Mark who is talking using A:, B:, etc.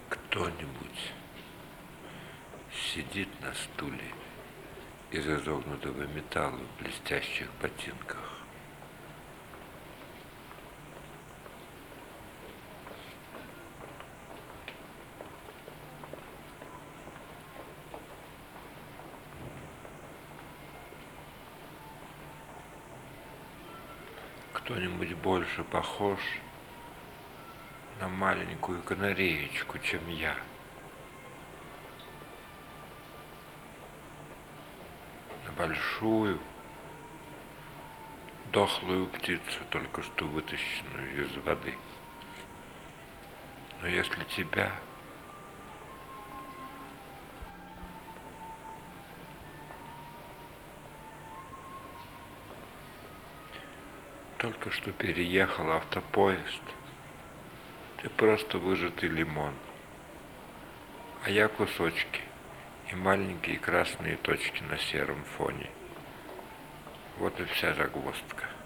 A: Кто-нибудь сидит на стуле из изогнутого металла в блестящих ботинках. Кто-нибудь больше похож на маленькую канареечку, чем я. На большую, дохлую птицу, только что вытащенную из воды. Но если тебя только что переехал автопоезд, ты просто выжатый лимон, а я кусочки и маленькие красные точки на сером фоне. Вот и вся загвоздка.